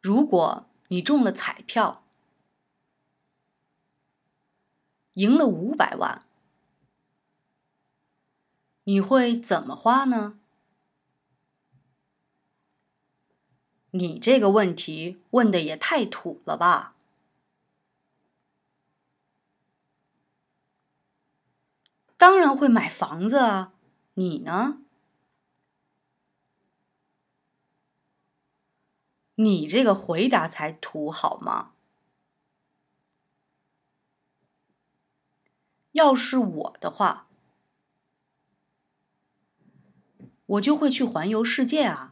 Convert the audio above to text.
如果你中了彩票，赢了500万，你会怎么花呢？你这个问题问得也太土了吧！当然会买房子啊，你呢？你这个回答才土好吗？要是我的话，我就会去环游世界啊。